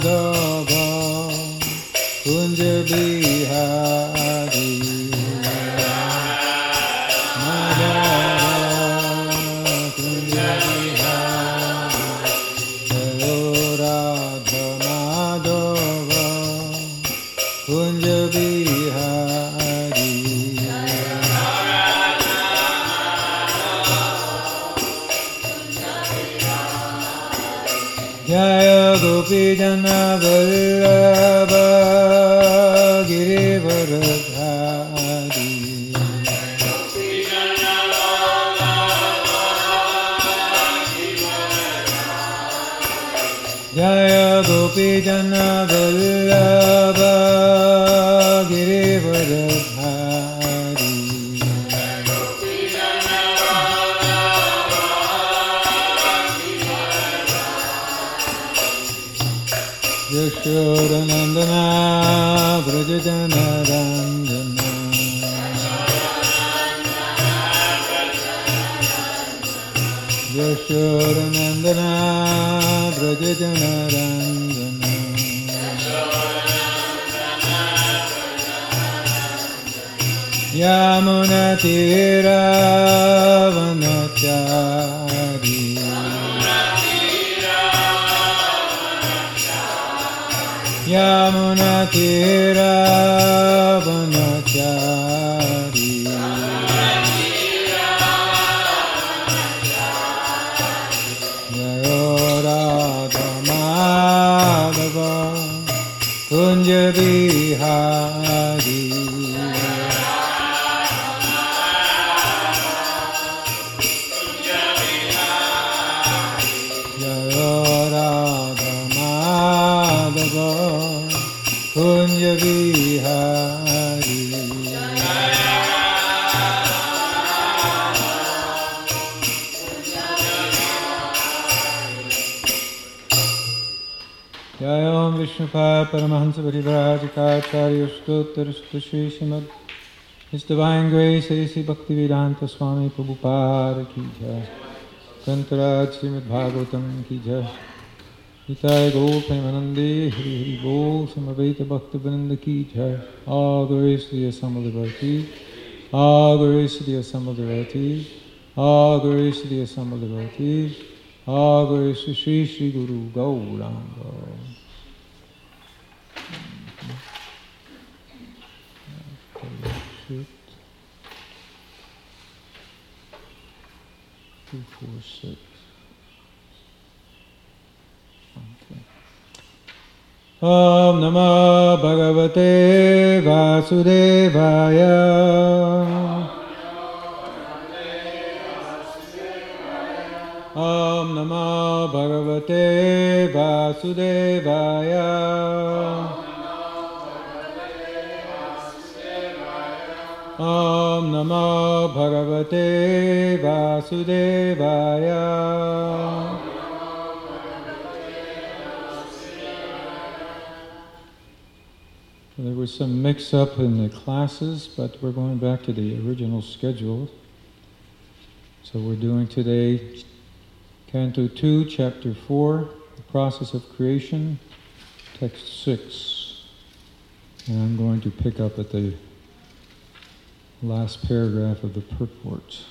Kunj Bihari Kunj Bihari Radha Madhava Kunj Bihari Jaya Gopi Jana Vallabha Girivardhari Jaya Gopi Jana Vallabha Girivardhari Yashodanandana Vrajajana Ranjana Yashodanandana Vrajajana Ranjana Yamuna Tira Vanachari Yamuna Tira Vanachari Jayo Radha Madhava Kunj Bihari Jayo Radha Madhava Kunj Bihari Jaya Om Vishnupad Paramahansa Parivrajakacharya Stottar Shri Srimad His Divine Grace A.C. Bhaktivedanta Swami Prabhupada Ki Jai Kantaraj Srimad Bhagavatam Ki Jai Nitai Gaur Premanande Hari Hari Bol Samaveta Bhakta Vrinda Ki Jai. All glories to the assembled devotees. All glories to the assembled devotees. All glories to the assembled devotees. All glories to Sri Sri Guru Gauranga. Shoot. 246. Om Namah Bhagavate Vasudevaya Om Namah Bhagavate Vasudevaya Om Namah Bhagavate Vasudevaya There was some mix-up in the classes, but we're going back to the original schedule. So we're doing today Canto 2, Chapter 4, The Process of Creation, Text 6. And I'm going to pick up at the last paragraph of the purport.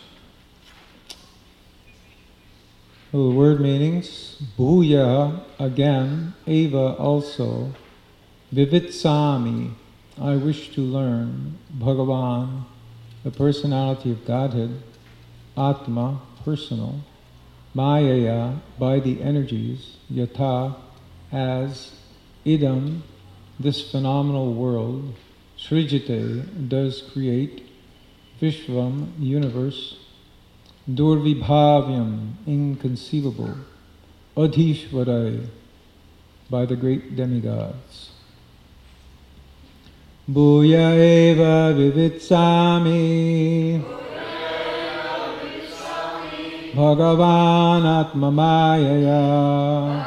Well, the word meanings, Bhuya, again, Eva, also, Vivitsami, I wish to learn, Bhagavan, the personality of Godhead, Atma, personal, Mayaya, by the energies, Yata, as, Idam, this phenomenal world, Srijite, does create, Vishvam, universe, Durvibhavyam, inconceivable, Adhishvarai, by the great demigods. Bhuya eva vivitsami Bhagavan atma mayaya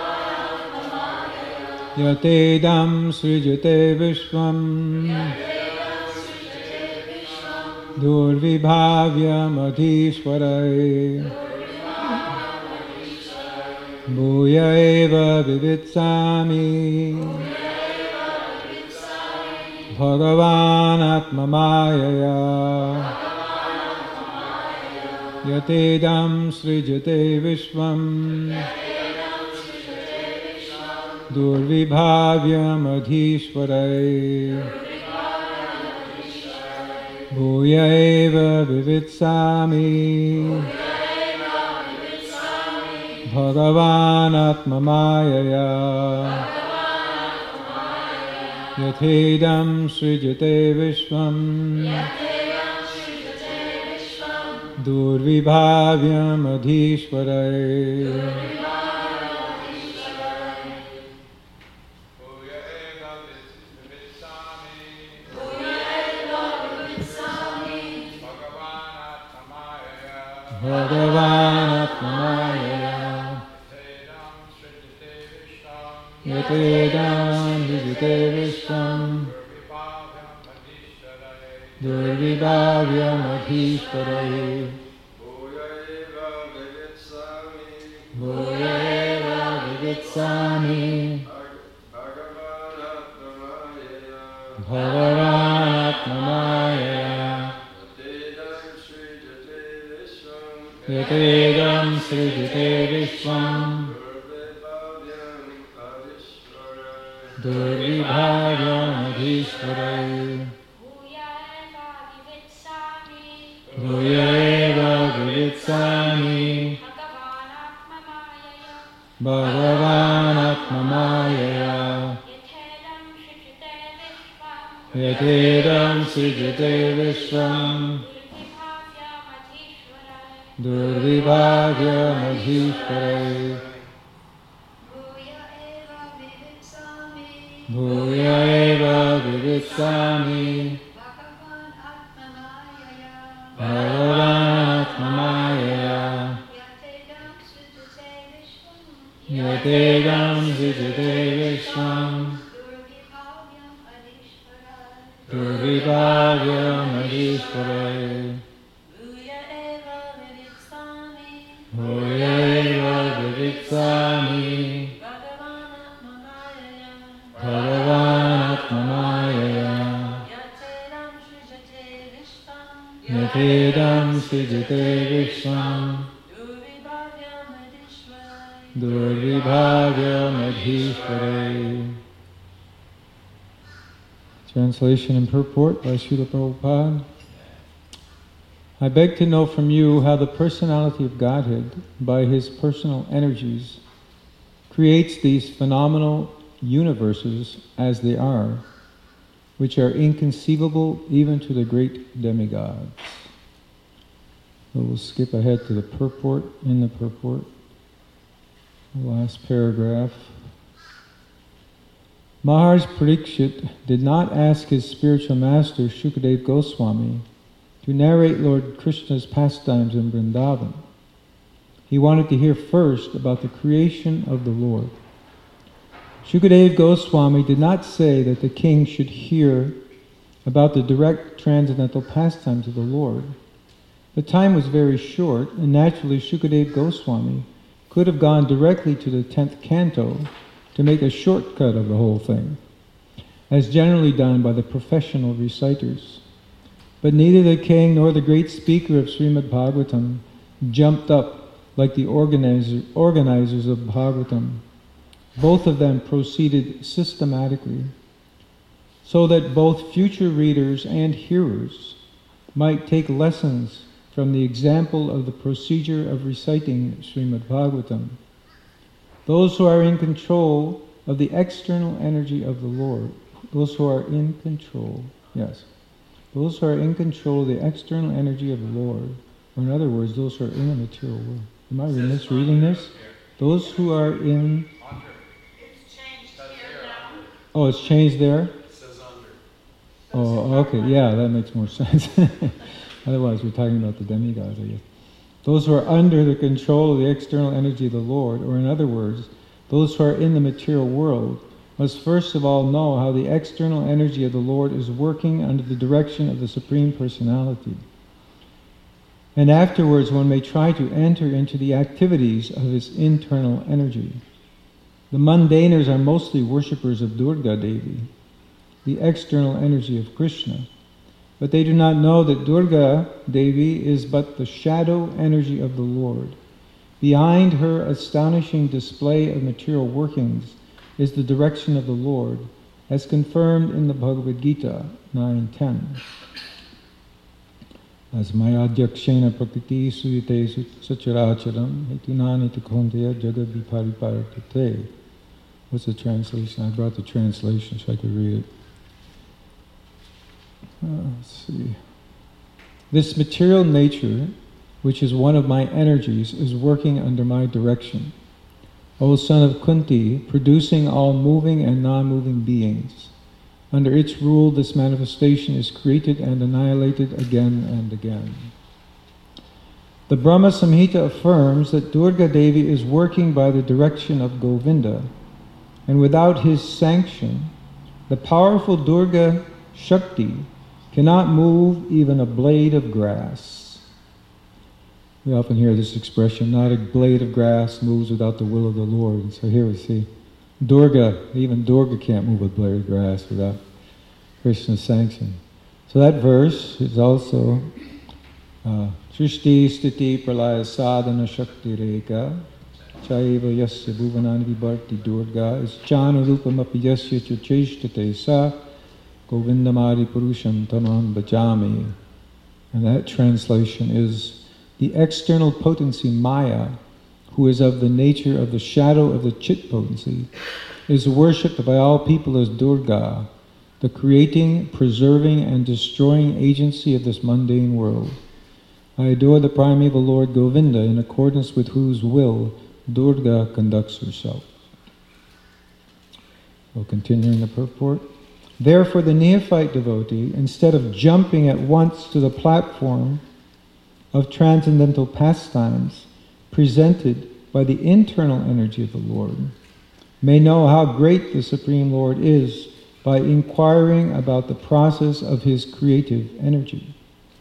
Yatedam srijate vishvam Durvibhavyam adhishvarai Bhuya eva vivitsami Bhagavan Atmamayaya Yatedam srijate vishvam Durvibhavyam adhishvarai Bhuya eva vivitsami Bhagavan Atmamayaya Yathedam srijate vishvam Durvibhavyam adhishvarai Bhagavan Atmaya Yatedam Vijite Vishvam Durvibhavyam adhishvarai Bhuya eva vivitsami Bhagavan Atmaya Yatedam srijate vishvam Durvibhavyam adhishvarai Bhuya eva vivitsami Bhagavan Atmaya Yatedam srijate vishvam Durvibhavyam adhishvarai Bhuya eva vivitsami Bhagavan Atmaya Yatedam srijate vishvam Durvibhavyam adhishvarai Bhuya eva vivitsami Bhagavan Atmaya Yatedam srijate vishvam Durvibhavyam adhishvarai. Translation and purport by Srila Prabhupada. I beg to know from you how the personality of Godhead, by his personal energies, creates these phenomenal universes as they are, which are inconceivable even to the great demigods. So we'll skip ahead to the purport, in the purport, the last paragraph. Maharaj Parikshit did not ask his spiritual master Shukadeva Goswami to narrate Lord Krishna's pastimes in Vrindavan. He wanted to hear first about the creation of the Lord. Shukadeva Goswami did not say that the king should hear about the direct transcendental pastimes of the Lord. The time was very short, and naturally Shukadeva Goswami could have gone directly to the 10th canto to make a shortcut of the whole thing, as generally done by the professional reciters. But neither the king nor the great speaker of Srimad Bhagavatam jumped up like the organizers of Bhagavatam. Both of them proceeded systematically, so that both future readers and hearers might take lessons from the example of the procedure of reciting Srimad Bhagavatam. Those who are in control of the external energy of the Lord, those who are in control, yes, those who are in control of the external energy of the Lord, or in other words, those who are in the material world. Am I misreading this? Those who are in... Oh, it's changed there? It says under. Oh, okay, yeah, that makes more sense. Otherwise, we're talking about the demigods, I guess. Those who are under the control of the external energy of the Lord, or in other words, those who are in the material world, must first of all know how the external energy of the Lord is working under the direction of the Supreme Personality. and afterwards one may try to enter into the activities of his internal energy. The mundaners are mostly worshippers of Durga Devi, the external energy of Krishna, but they do not know that Durga Devi is but the shadow energy of the Lord. Behind her astonishing display of material workings is the direction of the Lord, as confirmed in the Bhagavad Gita 9:10. Asmayadhyakshena prakriti suyate sacharacharam hetunani tukhonteya jagad viparipartate. What's the translation? I brought the translation so I could read it. Let's see. This material nature, which is one of my energies, is working under my direction. O son of Kunti, producing all moving and non-moving beings. Under its rule, this manifestation is created and annihilated again and again. The Brahma Samhita affirms that Durga Devi is working by the direction of Govinda, and without his sanction, the powerful Durga Shakti cannot move even a blade of grass. We often hear this expression, not a blade of grass moves without the will of the Lord. And so here we see Durga, even Durga can't move a blade of grass without Krishna's sanction. So that verse is also Srishti Sthiti Pralaya Sadhana Shakti Reka Chaiva Yasya Bhuvanani Vibharti Durga is Chana Rupam Api Yasya Chacheshtate Sa Govindamari Purusham Tamam Bhajami. And that translation is the external potency Maya, who is of the nature of the shadow of the Chit potency, is worshipped by all people as Durga, the creating, preserving, and destroying agency of this mundane world. I adore the primeval Lord Govinda, in accordance with whose will Durga conducts herself. We'll continue in the purport. Therefore, the neophyte devotee, instead of jumping at once to the platform of transcendental pastimes presented by the internal energy of the Lord, may know how great the Supreme Lord is by inquiring about the process of his creative energy.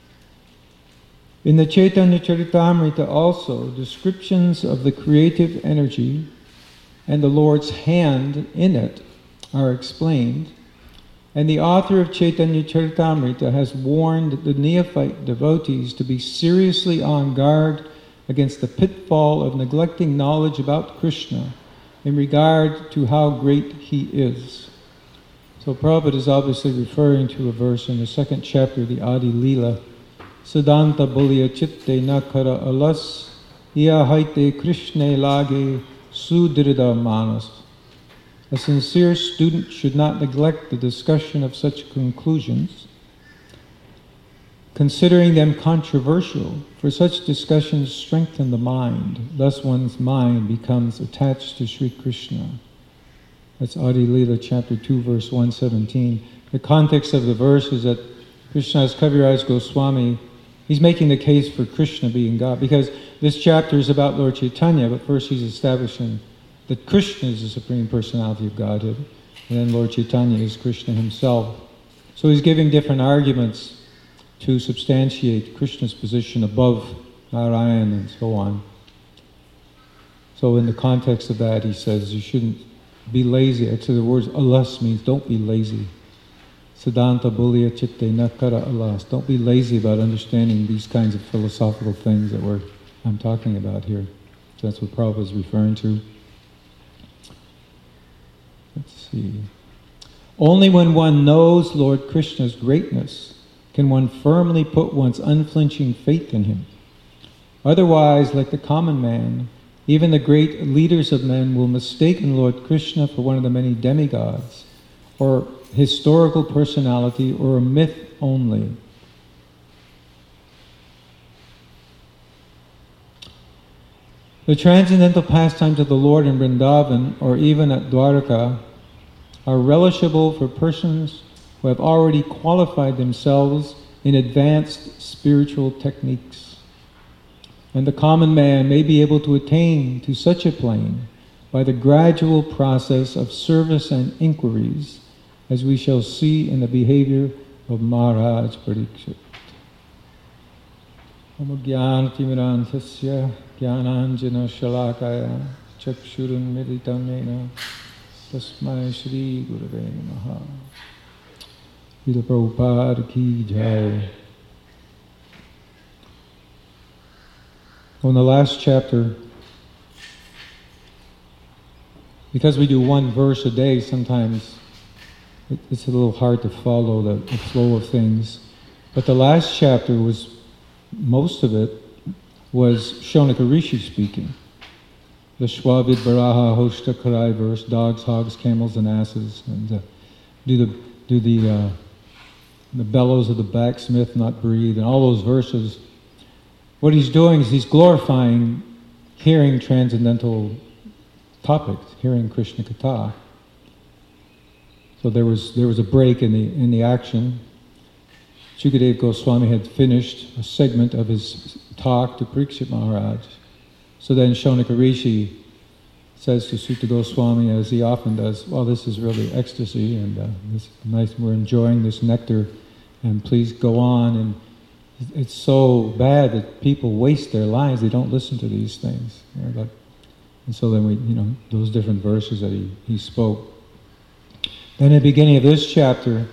In the Chaitanya Charitamrita also, descriptions of the creative energy and the Lord's hand in it are explained, and the author of Chaitanya Charitamrita has warned the neophyte devotees to be seriously on guard against the pitfall of neglecting knowledge about Krishna in regard to how great he is. So Prabhupada is obviously referring to a verse in the second chapter of the Adi Leela, Siddhanta Bulya Chitte Nakara Alas Iya Haite Krishna Lage Sudrida Manas. A sincere student should not neglect the discussion of such conclusions, considering them controversial, for such discussions strengthen the mind. Thus one's mind becomes attached to Sri Krishna. That's Adi Leela chapter 2 verse 117. The context of the verse is that Krishna's Kaviraj Goswami, he's making the case for Krishna being God, because this chapter is about Lord Chaitanya, but first he's establishing that Krishna is the Supreme Personality of Godhead, and then Lord Chaitanya is Krishna himself. So he's giving different arguments to substantiate Krishna's position above Narayan and so on. So in the context of that, he says you shouldn't be lazy. Actually, the words alas means don't be lazy. Siddhanta Bulya Chitte Nakara alas. Don't be lazy about understanding these kinds of philosophical things that I'm talking about here. So that's what Prabhupada is referring to. Let's see. Only when one knows Lord Krishna's greatness can one firmly put one's unflinching faith in him. Otherwise, like the common man, even the great leaders of men will mistake Lord Krishna for one of the many demigods, or historical personality, or a myth only. The transcendental pastimes of the Lord in Vrindavan, or even at Dwaraka, are relishable for persons who have already qualified themselves in advanced spiritual techniques. And the common man may be able to attain to such a plane by the gradual process of service and inquiries, as we shall see in the behavior of Maharaj Parikshit. Omagyanatimirantasya Gyananjana Shalakaya Chakshurunmilitam Yena Tasmai Shri Gurave Namaha. Srila Prabhupada Ki Jai. On the last chapter, because we do one verse a day, sometimes it's a little hard to follow the flow of things. But the last chapter was, most of it was Shaunaka Rishi speaking. The Shwavid Baraha Hoshta Karai verse, dogs, hogs, camels, and asses, and do the bellows of the blacksmith not breathe, and all those verses. What he's doing is he's glorifying hearing transcendental topics, hearing Krishna Katha. So there was a break in the action. Shukadeva Goswami had finished a segment of his talk to Parikshit Maharaj. So then Shaunaka Rishi says to Sutta Goswami, as he often does, well, this is really ecstasy, and this is nice, we're enjoying this nectar, and please go on. And it's so bad that people waste their lives, they don't listen to these things. And so then those different verses that he spoke. Then at the beginning of this chapter,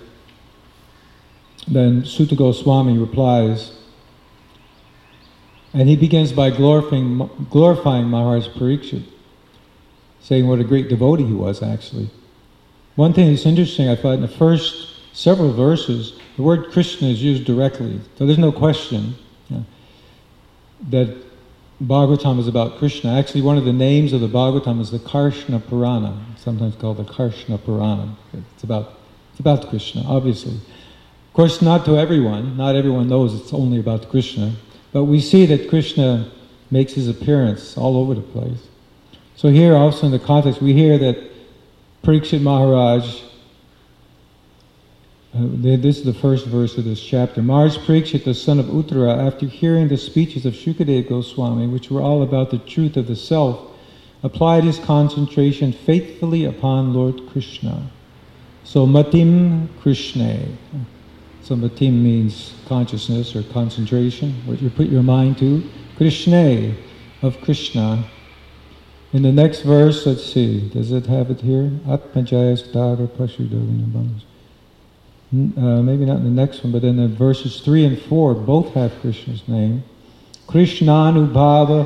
then Sutta Goswami replies, and he begins by glorifying Maharaj Parikshit, saying what a great devotee he was, actually. One thing that's interesting, I thought, in the first several verses, the word Krishna is used directly. So there's no question that Bhagavatam is about Krishna. Actually, one of the names of the Bhagavatam is the Karshna Purana, sometimes called the Karshna Purana. It's about Krishna, obviously. Of course, not to everyone. Not everyone knows it's only about Krishna. But we see that Krishna makes his appearance all over the place. So here, also in the context, we hear that Parikshit Maharaj, this is the first verse of this chapter. Maharaj Parikshit, the son of Uttara, after hearing the speeches of Shukadeva Goswami, which were all about the truth of the self, applied his concentration faithfully upon Lord Krishna. So Matim Krishna. So Matim means consciousness or concentration, what you put your mind to. Krishna, of Krishna. In the next verse, let's see, does it have it here? Atmajaya Stara Pashudavinabhanas. Maybe not in the next one, but in the verses 3 and 4, both have Krishna's name. Krishnanubhava,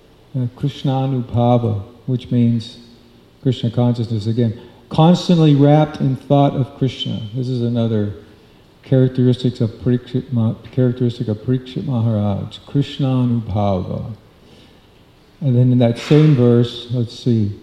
which means Krishna consciousness again. Constantly wrapped in thought of Krishna. This is another characteristic of Parikshit Maharaj. Krishnanubhava. And then in that same verse, let's see.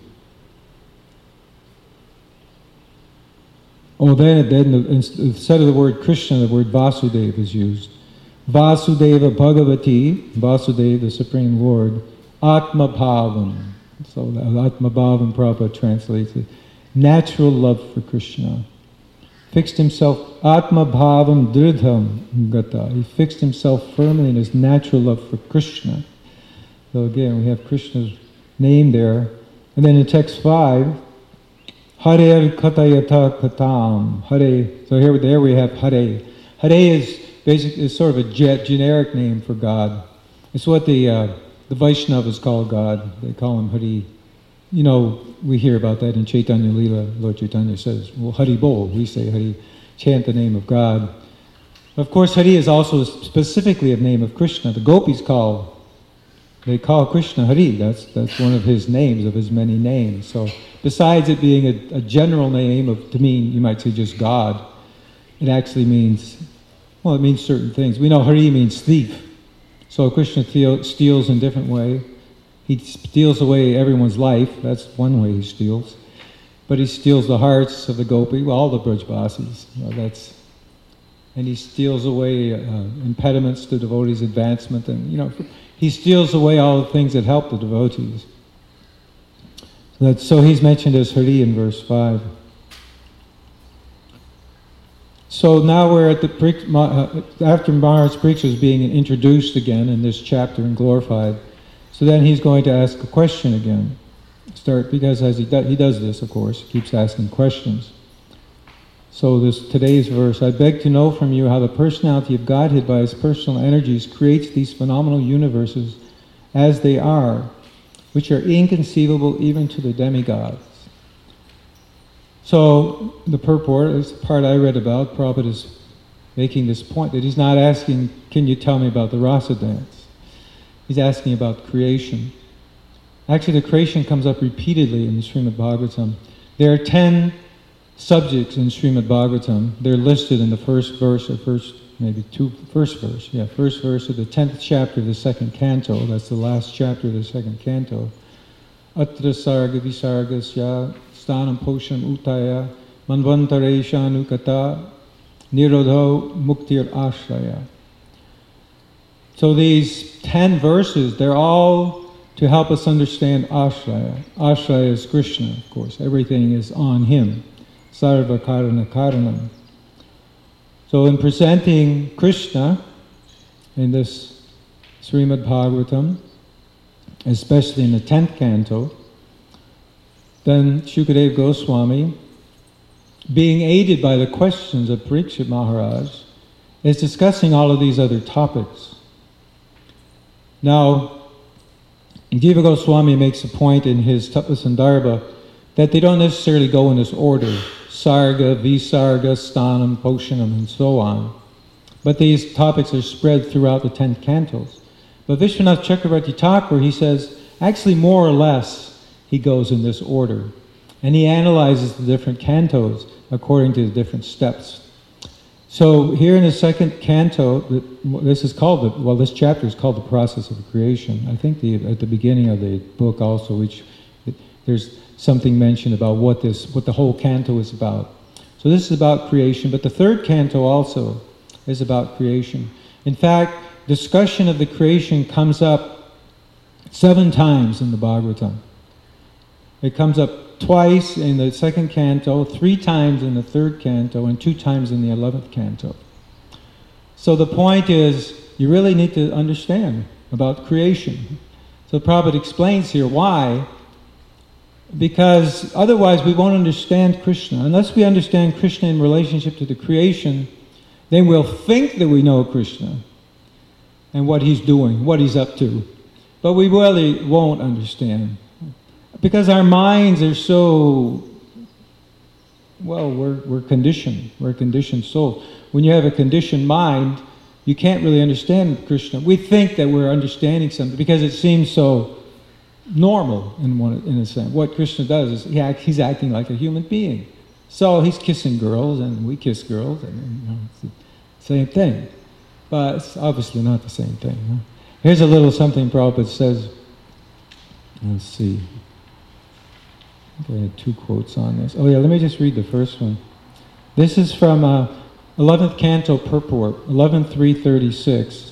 Oh, then instead of the word Krishna, the word Vasudeva is used. Vasudeva Bhagavati, Vasudeva, the Supreme Lord, Atma Bhavam. So Atma Bhavam Prabhupada translates it. Natural love for Krishna. Fixed himself, Atma Bhavam Dridham Gata. He fixed himself firmly in his natural love for Krishna. So again, we have Krishna's name there. And then in text 5, Hare Katayata Katam. Hare. So there we have Hare. Hare is sort of a generic name for God. It's what the Vaishnavas call God. They call him Hare. You know, we hear about that in Chaitanya Leela. Lord Chaitanya says, well, Hari Bol. We say Hari, chant the name of God. Of course, Hari is also specifically a name of Krishna. The gopis call Krishna Hari. That's one of his names, of his many names. So besides it being a general name to mean, you might say just God, it actually means, well, it means certain things. We know Hari means thief. So Krishna steals in a different way. He steals away everyone's life. That's one way he steals. But he steals the hearts of the gopi, well, all the Brajbasis. And he steals away impediments to devotees' advancement. And, he steals away all the things that help the devotees. So he's mentioned as Hari in verse 5. So now we're at after Maharaj Parikshit is being introduced again in this chapter and glorified. So then he's going to ask a question again. Because as he does this, of course, he keeps asking questions. So today's verse, I beg to know from you how the personality of Godhead by his personal energies creates these phenomenal universes as they are, which are inconceivable even to the demigods. So the purport is the part I read about. Prabhupada is making this point that he's not asking, can you tell me about the rasa dance? He's asking about creation. Actually, the creation comes up repeatedly in the Srimad Bhagavatam. There are 10 subjects in Srimad Bhagavatam. They're listed in the first verse, or first verse of the 10th chapter of the second canto. That's the last chapter of the second canto. Atra sarga visargasya stanam poshanam utaya manvantaresha anukata nirodho muktir ashraya. So these 10 verses, they're all to help us understand ashraya. Ashraya is Krishna, of course. Everything is on him. Sarva karana karanam. So in presenting Krishna in this Srimad Bhagavatam, especially in the 10th canto, then Shukadeva Goswami, being aided by the questions of Parikshit Maharaj, is discussing all of these other topics. Now, Jiva Goswami makes a point in his Tattva-sandarbha that they don't necessarily go in this order, sarga, visarga, stanam, poshanam, and so on. But these topics are spread throughout the 10 cantos. But Vishwanath Chakravarti Thakur, he says, actually more or less, he goes in this order. And he analyzes the different cantos according to the different steps. So here in the second canto, this chapter is called The Process of Creation. I think at the beginning of the book also, there's something mentioned about what the whole canto is about. So this is about creation, but the third canto also is about creation. In fact, discussion of the creation comes up 7 times in the Bhagavatam. It comes up twice in the second canto, 3 times in the third canto, and 2 times in the 11th canto. So the point is, you really need to understand about creation. So Prabhupada explains here why. Because otherwise we won't understand Krishna. Unless we understand Krishna in relationship to the creation, then we'll think that we know Krishna and what he's doing, what he's up to. But we really won't understand. Because our minds are so, we're conditioned. We're a conditioned soul. When you have a conditioned mind, you can't really understand Krishna. We think that we're understanding something because it seems so normal in a sense. What Krishna does is he's acting like a human being. So he's kissing girls and we kiss girls, and it's the same thing. But it's obviously not the same thing. Huh? Here's a little something Prabhupada says. Let's see. I think I had 2 quotes on this. Oh yeah, let me just read the first one. This is from 11th Canto Purport, 11.336.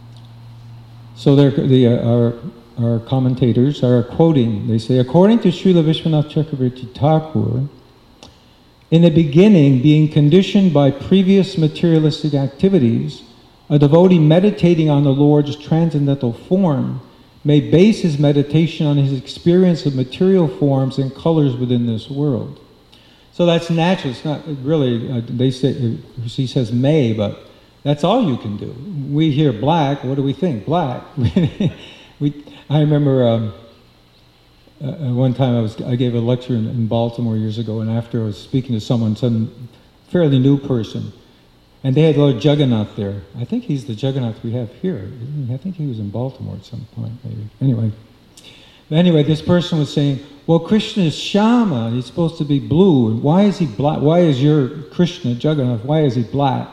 So our commentators are quoting, they say, according to Srila Vishwanath Chakravarti Thakur, in the beginning, being conditioned by previous materialistic activities, a devotee meditating on the Lord's transcendental form may base his meditation on his experience of material forms and colors within this world. So that's natural. It's not really, they say, he says may, but that's all you can do. We hear black, what do we think? Black. I remember one time I gave a lecture in Baltimore years ago, and after I was speaking to some fairly new person, and they had Lord Jagannath there. I think he's the Jagannath we have here. I think he was in Baltimore at some point, maybe. Anyway, this person was saying, well, Krishna is Shama, he's supposed to be blue, and why is he black? Why is your Krishna, Jagannath, why is he black?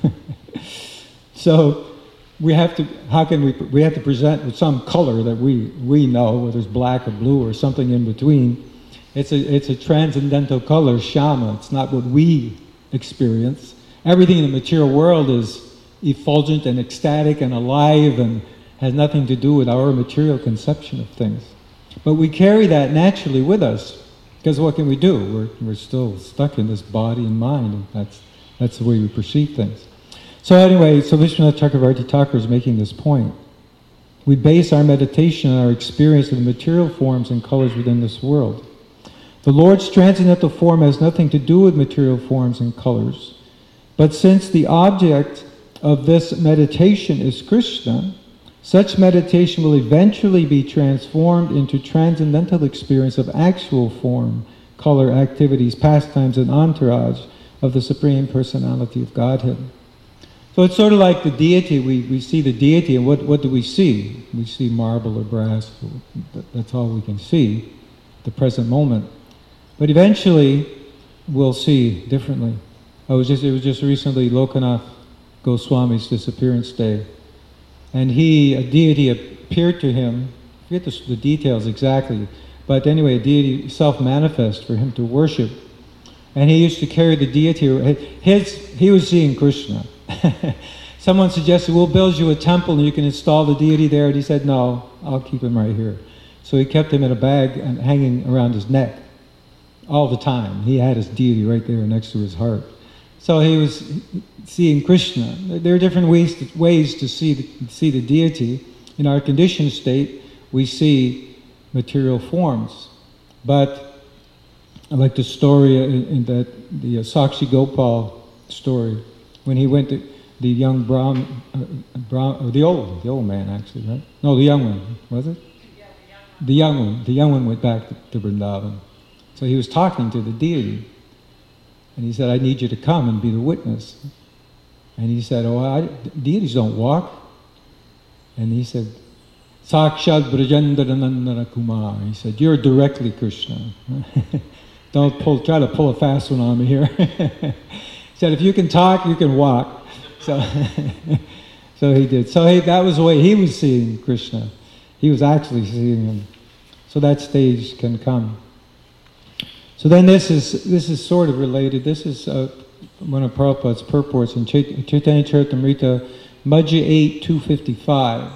So we have to present with some color that we know, whether it's black or blue or something in between. It's a transcendental color, Shama. It's not what we experience. Everything in the material world is effulgent and ecstatic and alive and has nothing to do with our material conception of things. But we carry that naturally with us, because what can we do? We're still stuck in this body and mind, and that's the way we perceive things. So anyway, Vishwanath Chakravarti Thakur is making this point. We base our meditation on our experience of the material forms and colors within this world. The Lord's transcendental form has nothing to do with material forms and colors. But since the object of this meditation is Krishna, such meditation will eventually be transformed into transcendental experience of actual form, color, activities, pastimes, and entourage of the Supreme Personality of Godhead. So it's sort of like the deity. We see the deity, and what do we see? We see marble or brass. That's all we can see at the present moment. But eventually, we'll see differently. It was just recently Lokanath Goswami's disappearance day. And a deity appeared to him, I forget the details exactly, but anyway, a deity self-manifest for him to worship. And he used to carry the deity, he was seeing Krishna. Someone suggested, we'll build you a temple and you can install the deity there. And he said, no, I'll keep him right here. So he kept him in a bag and hanging around his neck all the time. He had his deity right there next to his heart. So he was seeing Krishna. There are different ways to see the deity. In our conditioned state, we see material forms. But I like the story in the Sakshi Gopal story, when he went to the young the old man actually, right? No, the young one, was it? Yeah, the young one. The young one went back to Vrindavan. So he was talking to the deity. And he said, I need you to come and be the witness. And he said, deities don't walk. And he said, Sakshat Brajendaranandana Kumar. He said, you're directly Krishna. Don't try to pull a fast one on me here. He said, if you can talk, you can walk. So he did. So that was the way he was seeing Krishna. He was actually seeing him. So that stage can come. So then this is sort of related. This is one of Prabhupada's purports in Chaitanya Charitamrita, Madhya 8, 255.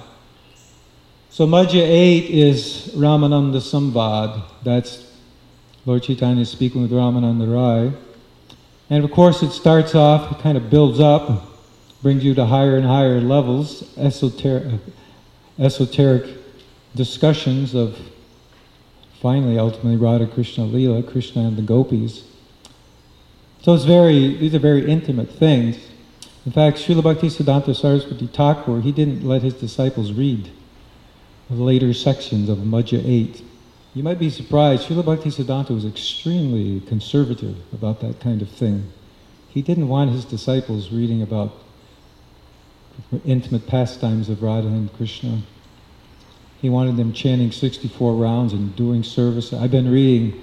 So Madhya 8 is Ramananda Samvad. That's Lord Chaitanya speaking with Ramananda Rai. And of course it starts off, it kind of builds up, brings you to higher and higher levels, esoteric discussions of finally, ultimately, Radha Krishna Leela, Krishna and the gopis. So these are very intimate things. In fact, Srila Bhaktisiddhanta Saraswati Thakur, he didn't let his disciples read the later sections of Madhya 8. You might be surprised, Srila Bhaktisiddhanta was extremely conservative about that kind of thing. He didn't want his disciples reading about intimate pastimes of Radha and Krishna. He wanted them chanting 64 rounds and doing service. I've been reading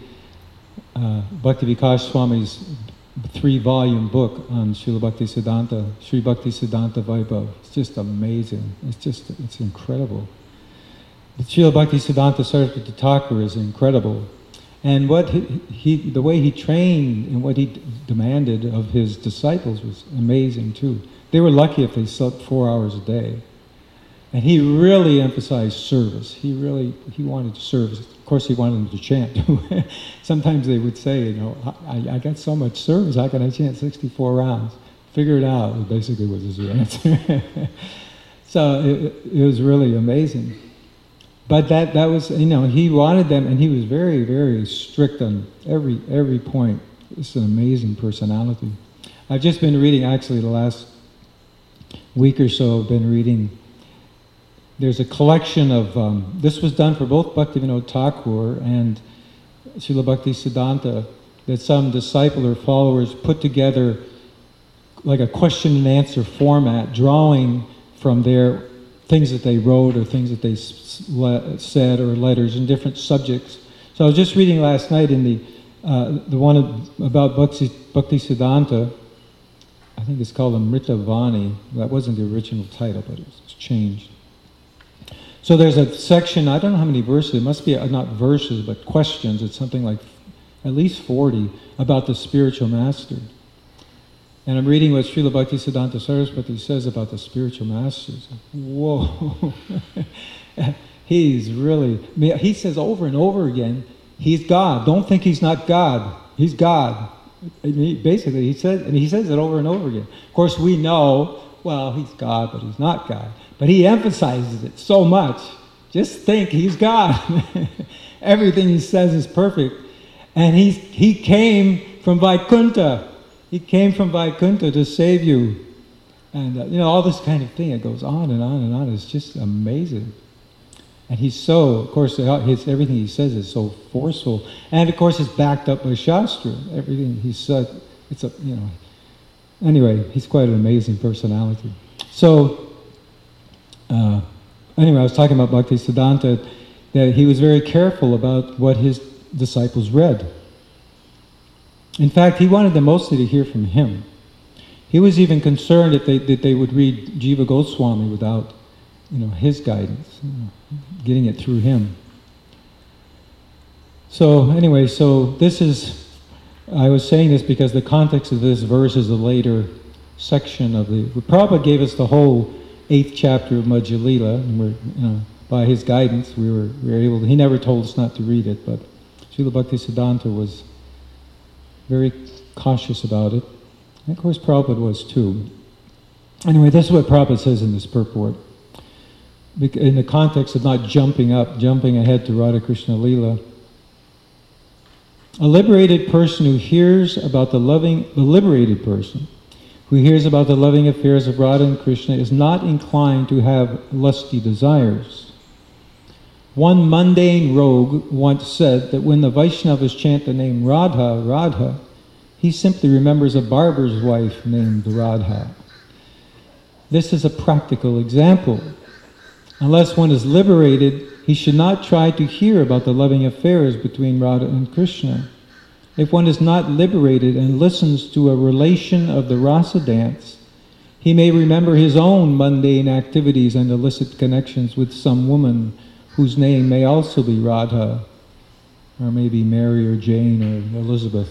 Bhakti Vikas Swami's 3-volume book on Srila Bhaktisiddhanta, Sri Bhaktisiddhanta Vaibhav. It's just amazing. It's incredible. But Srila Bhaktisiddhanta Saraswati Thakur is incredible. And the way he trained and what he demanded of his disciples was amazing too. They were lucky if they slept 4 hours a day. And he really emphasized service. He wanted service. Of course, he wanted them to chant. Sometimes they would say, I got so much service, how can I chant 64 rounds? Figure it out, basically was his answer. So it was really amazing. But that was, he wanted them, and he was very, very strict on every point. It's an amazing personality. I've just been reading, actually the last week or so, I've been reading. There's a collection of, this was done for both Bhaktivinoda Thakur and Srila Bhaktisiddhanta, that some disciple or followers put together like a question and answer format, drawing from their things that they wrote or things that they said or letters in different subjects. So I was just reading last night in the one about Bhaktisiddhanta. I think it's called Amrita Vani. That wasn't the original title, but it's changed. So there's a section, I don't know how many verses, it must be not verses, but questions. It's something like at least 40 about the spiritual master. And I'm reading what Srila Bhaktisiddhanta Saraswati says about the spiritual masters. Whoa. He says over and over again, he's God. Don't think he's not God. He's God. Basically, he says it over and over again. Of course, we know, well, he's God, but he's not God. But he emphasizes it so much. Just think he's God. Everything he says is perfect. And he came from Vaikuntha. He came from Vaikuntha to save you. And all this kind of thing, it goes on and on and on. It's just amazing. And he's so, of course, everything he says is so forceful. And of course, it's backed up by Shastra. Everything he said, anyway, he's quite an amazing personality. So, anyway, I was talking about Bhaktisiddhanta, that he was very careful about what his disciples read. In fact, he wanted them mostly to hear from him. He was even concerned that they would read Jiva Goswami without, his guidance, getting it through him. So anyway, I was saying this because the context of this verse is a later section of the Prabhupada gave us the whole 8th chapter of Madhya Lila, and by his guidance, we were able to, he never told us not to read it, but Srila Bhaktisiddhanta was very cautious about it. And of course, Prabhupada was too. Anyway, this is what Prabhupada says in this purport. In the context of not jumping ahead to Radha Krishna Lila. A liberated person who hears about the liberated person who hears about the loving affairs of Radha and Krishna is not inclined to have lusty desires. One mundane rogue once said that when the Vaishnavas chant the name Radha, Radha, he simply remembers a barber's wife named Radha. This is a practical example. Unless one is liberated, he should not try to hear about the loving affairs between Radha and Krishna. If one is not liberated and listens to a relation of the rasa dance, he may remember his own mundane activities and illicit connections with some woman whose name may also be Radha, or maybe Mary or Jane or Elizabeth.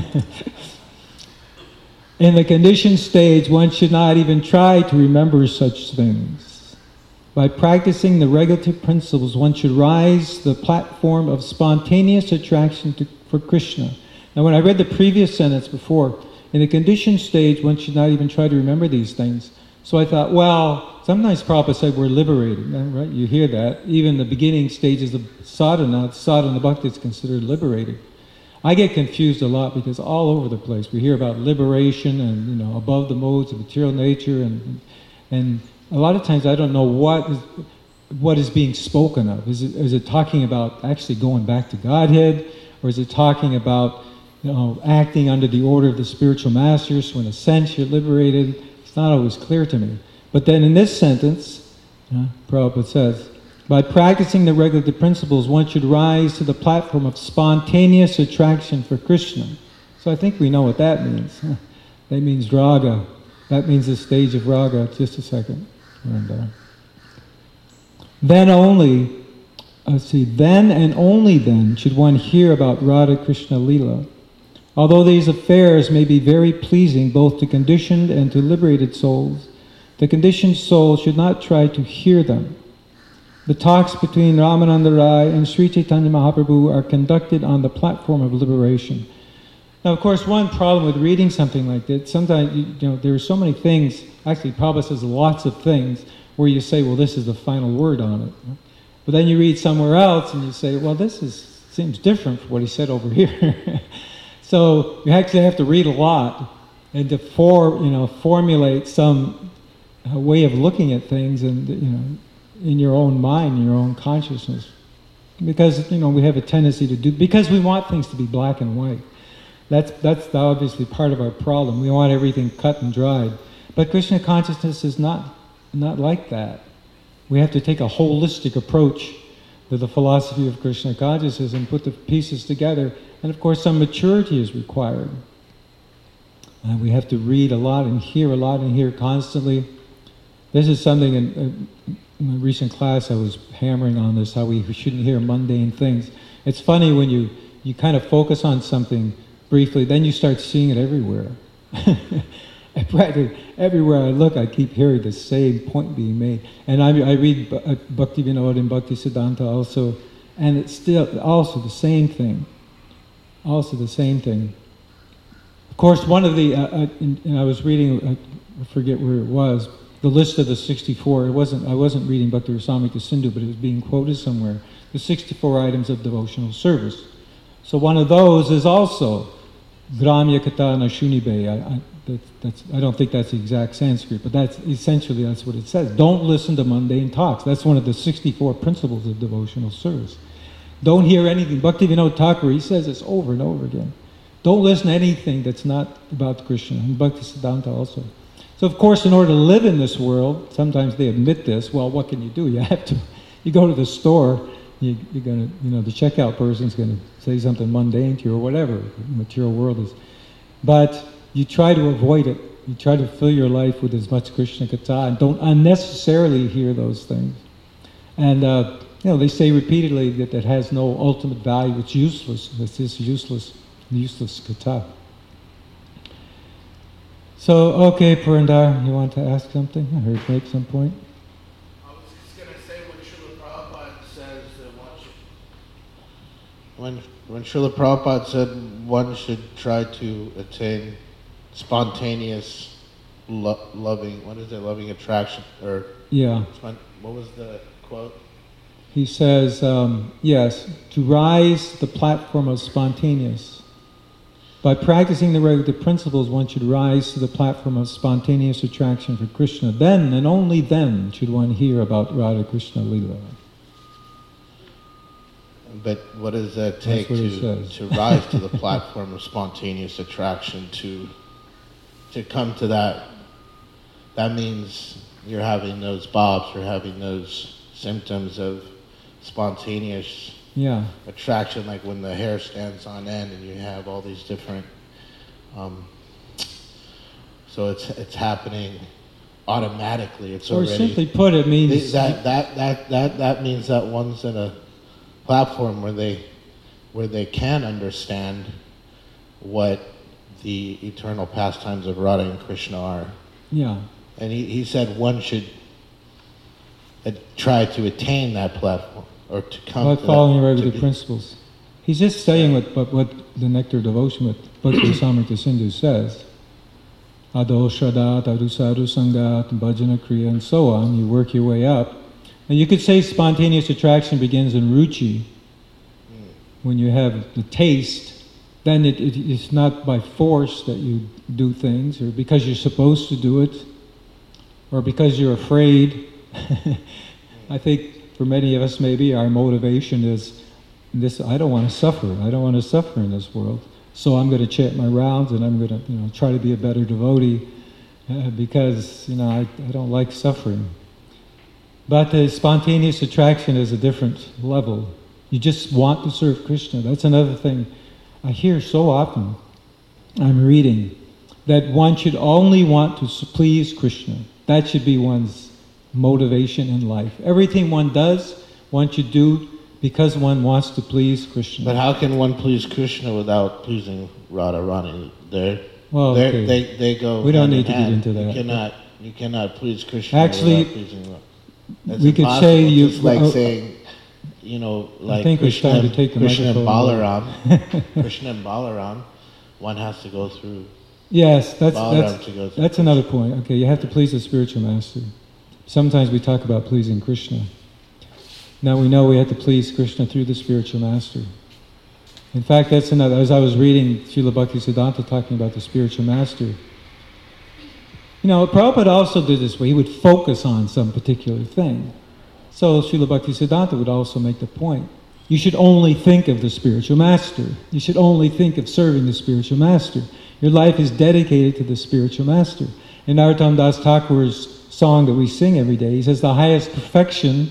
In the conditioned stage, one should not even try to remember such things. By practicing the regulative principles, one should rise to the platform of spontaneous attraction for Krishna. Now, when I read the previous sentence before, in the conditioned stage, one should not even try to remember these things. So I thought, well, sometimes Prabhupada said we're liberated, right? You hear that. Even the beginning stages of sadhana bhakti is considered liberated. I get confused a lot because all over the place we hear about liberation and above the modes of material nature, and a lot of times I don't know what is being spoken of. Is it talking about actually going back to Godhead, or is it talking about acting under the order of the spiritual masters? So in a sense you're liberated. It's not always clear to me. But then in this sentence, Prabhupada says, by practicing the regulative principles, one should rise to the platform of spontaneous attraction for Krishna. So I think we know what that means. That means raga. That means the stage of raga. Just a second. And, then and only then should one hear about Radha Krishna Lila. Although these affairs may be very pleasing both to conditioned and to liberated souls, the conditioned soul should not try to hear them. The talks between Ramananda Rai and Sri Chaitanya Mahaprabhu are conducted on the platform of liberation. Now, of course, one problem with reading something like that, sometimes there are so many things. Actually, Prabhupada says lots of things where you say, well, this is the final word on it. But then you read somewhere else and you say, well, seems different from what he said over here. So you actually have to read a lot and to formulate some way of looking at things and in your own mind, in your own consciousness. Because we have a tendency to because we want things to be black and white. That's obviously part of our problem. We want everything cut and dried. But Krishna consciousness is not like that. We have to take a holistic approach to the philosophy of Krishna consciousness and put the pieces together. And of course, some maturity is required. We have to read a lot and hear constantly. This is something in a recent class I was hammering on this, how we shouldn't hear mundane things. It's funny when you kind of focus on something briefly, then you start seeing it everywhere. Everywhere I look, I keep hearing the same point being made. And I read Bhakti Vinod and Bhakti Siddhanta also, and it's still also the same thing. Also the same thing. Of course, one of the, and I was reading, I forget where it was, the list of the 64, I wasn't reading Bhakti Rasamrita Sindhu, but it was being quoted somewhere, the 64 items of devotional service. So one of those is also Gramya Kata Nashunibe. I don't think that's the exact Sanskrit, but that's what it says. Don't listen to mundane talks. That's one of the 64 principles of devotional service. Don't hear anything. Bhaktivinoda Thakur, he says this over and over again. Don't listen to anything that's not about Krishna. And Bhaktisiddhanta also. So of course, in order to live in this world, sometimes they admit this, well, what can you do? You go to the store, you're going to, the checkout person's going to say something mundane to you or whatever the material world is. But you try to avoid it. You try to fill your life with as much Krishna Katha and don't unnecessarily hear those things. And, they say repeatedly that it has no ultimate value. It's useless. It's just useless Katha. So, okay, Purandar, you want to ask something? I heard you make some point. I was just going to say when Srila Prabhupada says when Srila Prabhupada said one should try to attain spontaneous loving attraction, or yeah. What was the quote? He says, yes, to rise to the platform of spontaneous. By practicing the regular principles, one should rise to the platform of spontaneous attraction for Krishna. Then, and only then, should one hear about Radha Krishna Lila. But what does that take to rise to the platform of spontaneous attraction, to come to that? That means you're having those bobs, you're having those symptoms of spontaneous attraction, like when the hair stands on end and you have all these different so it's happening automatically. It's or already, simply put, it means that means that one's in a platform where they can understand what the eternal pastimes of Radha and Krishna are. Yeah. And he said one should try to attain that platform, or to come by following regular principles. He's just saying what the Nectar of Devotion, what Bhakti Samrita Sindhu says. Ado Shradat, Adu Sadhu Sangat, Bhajana Kriya, and so on. You work your way up. And you could say spontaneous attraction begins in ruchi. When you have the taste, then it's not by force that you do things, or because you're supposed to do it, or because you're afraid. I think for many of us, maybe our motivation is this: I don't want to suffer. I don't want to suffer in this world. So I'm going to chant my rounds, and I'm going to, try to be a better devotee because I don't like suffering. But the spontaneous attraction is a different level. You just want to serve Krishna. That's another thing I hear so often. I'm reading that one should only want to please Krishna. That should be one's motivation in life. Everything one does, one should do because one wants to please Krishna. But how can one please Krishna without pleasing Radharani? They go. We don't need to get into that. You cannot please Krishna actually, without pleasing Radharani. That's we could say you. It's like saying, like I think Krishna, to take the Krishna and Balaram, one has to go through. Yes, that's another point. Okay, you have to please the spiritual master. Sometimes we talk about pleasing Krishna. Now we know we have to please Krishna through the spiritual master. In fact, that's another. As I was reading Srila Bhaktisiddhanta talking about the spiritual master, Prabhupada also did this way. He would focus on some particular thing. So Srila Bhaktisiddhanta would also make the point. You should only think of the spiritual master. You should only think of serving the spiritual master. Your life is dedicated to the spiritual master. In Narottam Das Thakur's song that we sing every day, he says the highest perfection,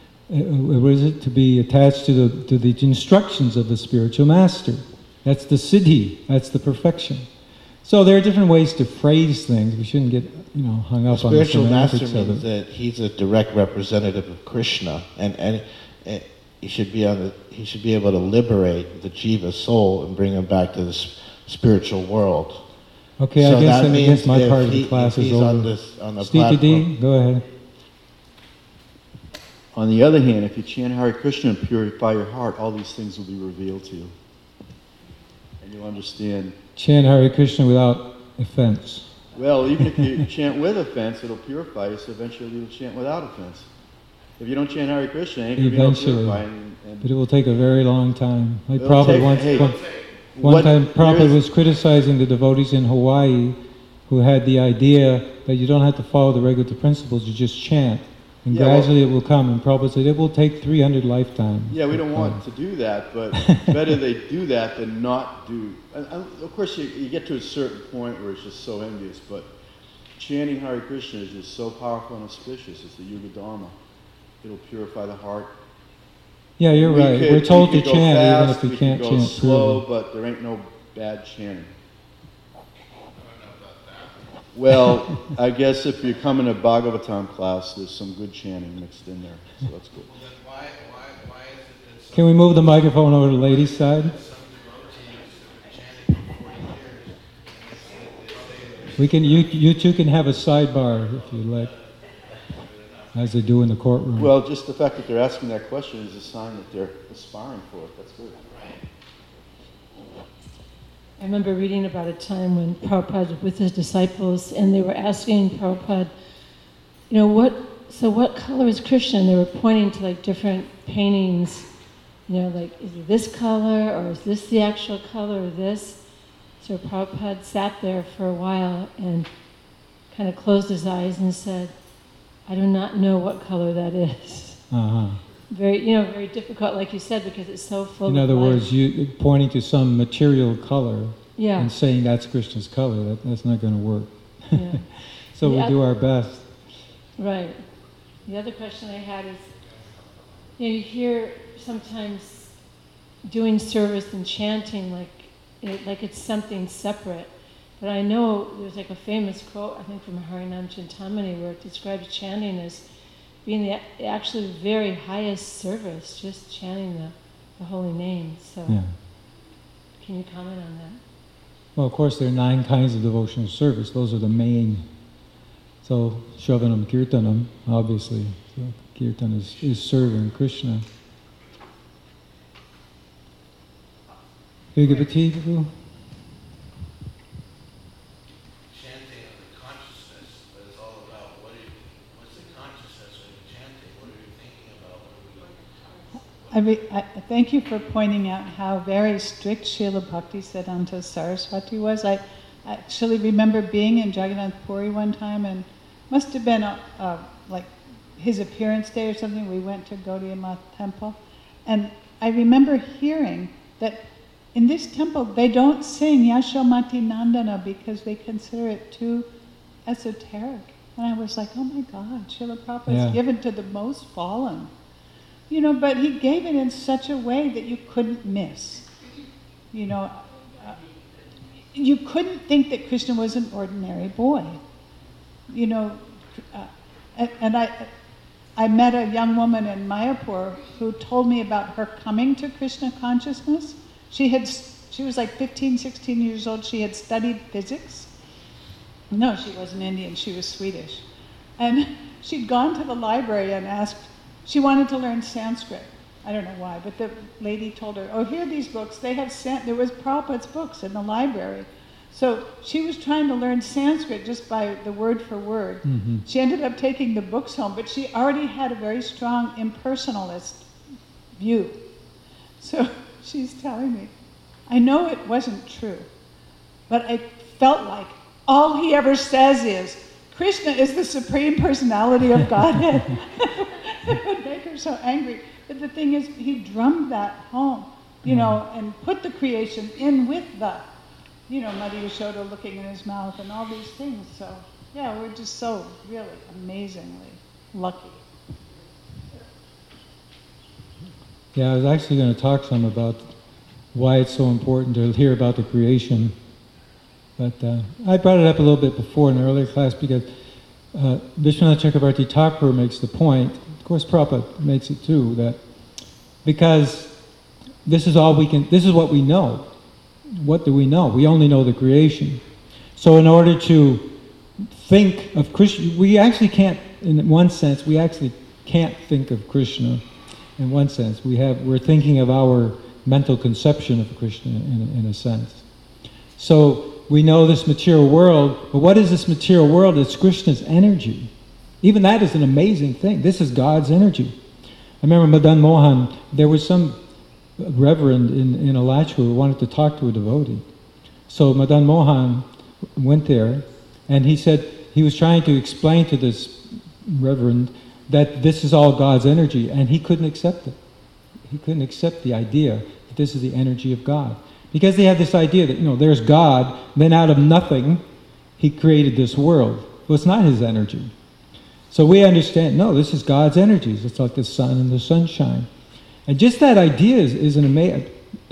to be attached to the instructions of the spiritual master. That's the siddhi, that's the perfection. So there are different ways to phrase things. We shouldn't get hung up on the semantics of it. Spiritual master means that he's a direct representative of Krishna, and he should be able to liberate the jiva soul and bring him back to the spiritual world. Okay, so I guess my part of the class is over. On the Steve D, go ahead. On the other hand, if you chant Hare Krishna and purify your heart, all these things will be revealed to you. And you'll understand. Chant Hare Krishna without offense. Well, even if you chant with offense, it'll purify you, so eventually you'll chant without offense. If you don't chant Hare Krishna, it ain't going to be no purifying. But it will take a very long time. Like Prabhupada one time Prabhupada was criticizing the devotees in Hawaii who had the idea that you don't have to follow the regular principles, you just chant. And gradually it will come. And Prabhupada said it will take 300 lifetimes. Yeah, we don't want to do that, but better they do that than not do. And of course, you get to a certain point where it's just so envious, but chanting Hare Krishna is just so powerful and auspicious. It's the Yuga Dharma. It'll purify the heart. Yeah, you're right. We're told to chant fast, even if we can't chant slow, but there ain't no bad chanting. Well, I guess if you come in a Bhagavatam class, there's some good chanting mixed in there, so that's good. Why is it that Can we move the microphone over to the ladies' side? We can. You two can have a sidebar if you like, as they do in the courtroom. Well, just the fact that they're asking that question is a sign that they're aspiring for it. That's good. I remember reading about a time when Prabhupada was with his disciples and they were asking Prabhupada, what color is Krishna? And they were pointing to like different paintings, like is it this color or is this the actual color or this? So Prabhupada sat there for a while and kind of closed his eyes and said, I do not know what color that is. Uh-huh. Very difficult, like you said, because it's so full of light. In other words, you pointing to some material color and saying that's Krishna's color, that's not going to work. Yeah. So we do our best. Right. The other question I had is, you hear sometimes doing service and chanting like it's something separate. But I know there's like a famous quote, I think from Harinam Chintamani, where it describes chanting as being the actually very highest service, just chanting the holy name. So, Can you comment on that? Well, of course, there are 9 kinds of devotional service. Those are the main. So, Shravanam Kirtanam, obviously. So, Kirtan is serving Krishna. Vigapati, Prabhu? I thank you for pointing out how very strict Srila Bhaktisiddhanta Saraswati was. I actually remember being in Jagannath Puri one time, and must have been like his appearance day or something. We went to Gaudiya Math temple, and I remember hearing that in this temple they don't sing Yashomati Nandana because they consider it too esoteric. And I was like, oh my God, Srila Prabhupada is given to the most fallen. But he gave it in such a way that you couldn't miss. You couldn't think that Krishna was an ordinary boy. And I met a young woman in Mayapur who told me about her coming to Krishna consciousness. She was like 15, 16 years old. She had studied physics. No, she wasn't Indian. She was Swedish. And she'd gone to the library and asked, she wanted to learn Sanskrit. I don't know why, but the lady told her, here are these books. There was Prabhupada's books in the library. So she was trying to learn Sanskrit just by the word for word. Mm-hmm. She ended up taking the books home, but she already had a very strong impersonalist view. So she's telling me, I know it wasn't true, but I felt like all he ever says is, Krishna is the Supreme Personality of Godhead. It would make her so angry. But the thing is, he drummed that home, and put the creation in with the, Mother Yashoda looking in his mouth and all these things. So, we're just so really amazingly lucky. Yeah, I was actually going to talk some about why it's so important to hear about the creation. But I brought it up a little bit before in the earlier class because Vishwanath Chakravarti Thakur makes the point, of course Prabhupada makes it too, that because this is what we know. What do we know? We only know the creation. So in order to think of Krishna, we actually can't think of Krishna in one sense. We're thinking of our mental conception of Krishna in a sense. So we know this material world, but what is this material world? It's Krishna's energy. Even that is an amazing thing. This is God's energy. I remember Madan Mohan, there was some reverend in Alachua who wanted to talk to a devotee. So Madan Mohan went there, and he said he was trying to explain to this reverend that this is all God's energy, and he couldn't accept it. He couldn't accept the idea that this is the energy of God. Because they had this idea that, there's God, then out of nothing, he created this world. Well, it's not his energy. So we understand, no, this is God's energies. It's like the sun and the sunshine. And just that idea is an amazing...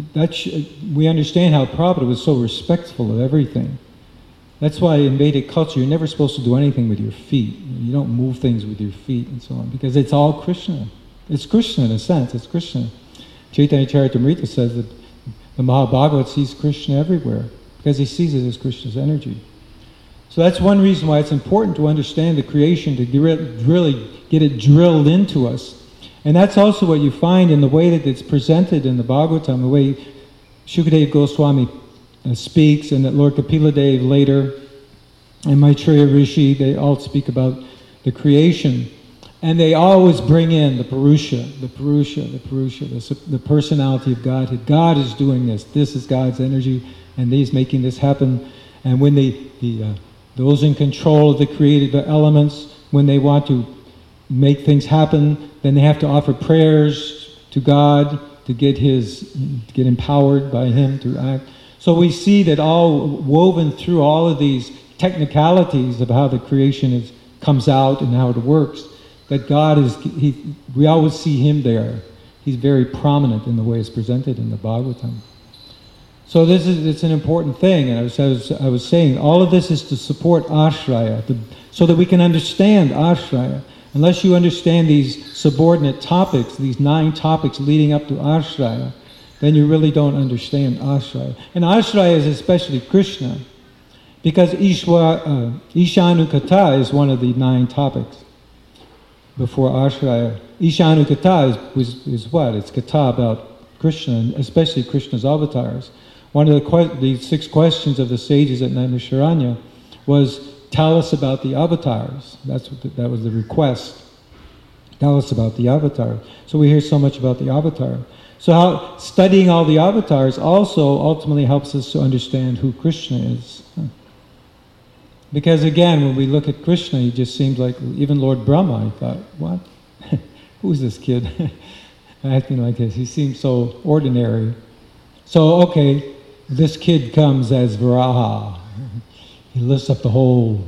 we understand how Prabhupada was so respectful of everything. That's why in Vedic culture, you're never supposed to do anything with your feet. You don't move things with your feet and so on, because it's all Krishna. It's Krishna in a sense, it's Krishna. Chaitanya Charitamrita says that the Mahabhagavad sees Krishna everywhere, because he sees it as Krishna's energy. So that's one reason why it's important to understand the creation, to really get it drilled into us. And that's also what you find in the way that it's presented in the Bhagavatam, the way Shukadeva Goswami speaks, and that Lord Kapila Dev later, and Maitreya Rishi, they all speak about the creation. And they always bring in the Purusha, the personality of Godhead. God is doing this. This is God's energy, and He's making this happen. And when those in control of the created elements, when they want to make things happen, then they have to offer prayers to God to get empowered by Him to act. So we see that all woven through all of these technicalities of how the creation comes out and how it works, that God we always see Him there. He's very prominent in the way it's presented in the Bhagavatam. So it's an important thing, and I was saying, all of this is to support Ashraya, so that we can understand Ashraya. Unless you understand these subordinate topics, these 9 topics leading up to Ashraya, then you really don't understand Ashraya. And Ashraya is especially Krishna, because Ishanukata is one of the 9 topics before Ashraya. Ishanukata is what? It's kata about Krishna, and especially Krishna's avatars. One of the 6 questions of the sages at Naimisharanya was, tell us about the avatars. That was the request. Tell us about the avatar. So we hear so much about the avatar. So studying all the avatars also ultimately helps us to understand who Krishna is. Because again, when we look at Krishna, he just seems like, even Lord Brahma, I thought, what? Who's this kid acting like this? He seems so ordinary. So, okay, this kid comes as Varaha. He lifts up the whole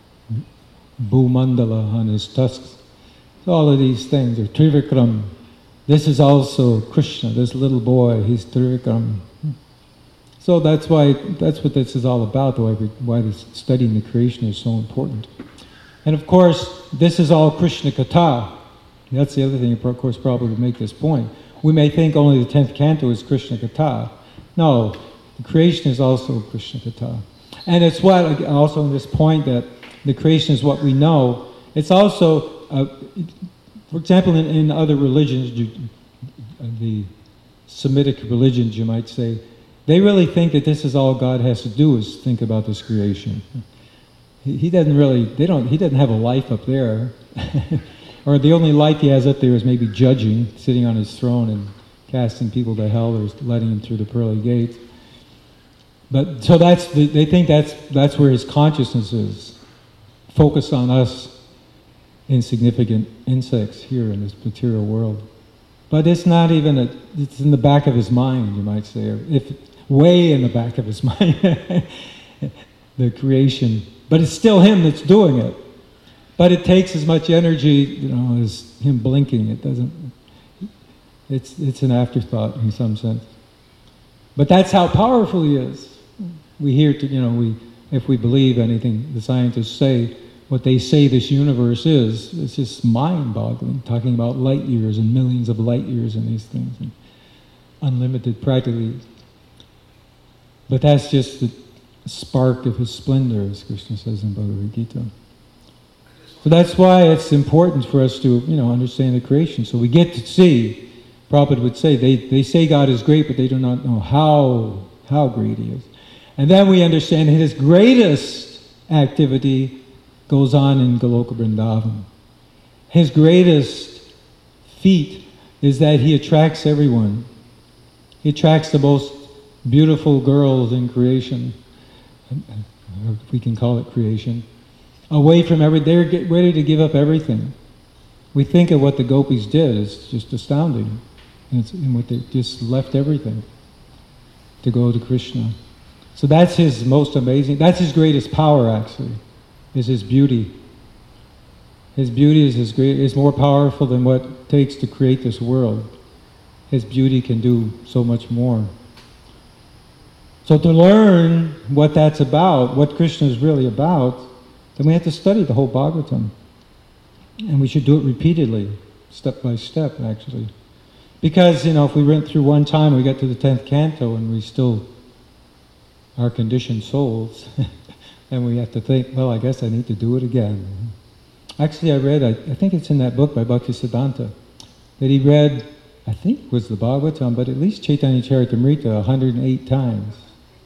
Bhumandala on his tusks. All of these things are Trivikram. This is also Krishna, this little boy, he's Trivikram. So that's what this is all about, why this studying the creation is so important. And of course, this is all Krishna Kata. That's the other thing, of course, probably to make this point. We may think only the 10th canto is Krishna Kata. No, the creation is also Krishna Kata. And it's also in this point that the creation is what we know. It's also, for example, in other religions, the Semitic religions, you might say, they really think that this is all God has to do is think about this creation. He doesn't have a life up there. Or the only life he has up there is maybe judging, sitting on his throne and casting people to hell or letting them through the pearly gates. But so they think that's where his consciousness is, focused on us insignificant insects here in this material world. But it's not even it's in the back of his mind, you might say, or way in the back of his mind, the creation. But it's still him that's doing it. But it takes as much energy, as him blinking. It doesn't. It's an afterthought in some sense. But that's how powerful he is. We hear, if we believe anything the scientists say, what they say this universe is, it's just mind-boggling, talking about light years and millions of light years and these things, and unlimited practically. But that's just the spark of his splendor, as Krishna says in Bhagavad Gita. So that's why it's important for us to, understand the creation. So we get to see, Prabhupada would say, they say God is great, but they do not know how great he is. And then we understand that his greatest activity goes on in Goloka Vrindavan. his greatest feat is that he attracts everyone. He attracts the most beautiful girls in creation, if we can call it creation, away from they're ready to give up everything. We think of what the gopis did, it's just astounding. And what they just left everything to go to Krishna. So that's his most amazing, that's his greatest power actually, is his beauty. His beauty is more powerful than what it takes to create this world. His beauty can do so much more. So to learn what that's about, what Krishna is really about, then we have to study the whole Bhagavatam. And we should do it repeatedly, step by step actually. Because, if we went through one time, we got to the 10th canto and we still are conditioned souls, and we have to think, well, I guess I need to do it again. Actually, I read, I think it's in that book by Bhaktisiddhanta, that he read, I think it was the Bhagavatam, but at least Chaitanya Charitamrita 108 times.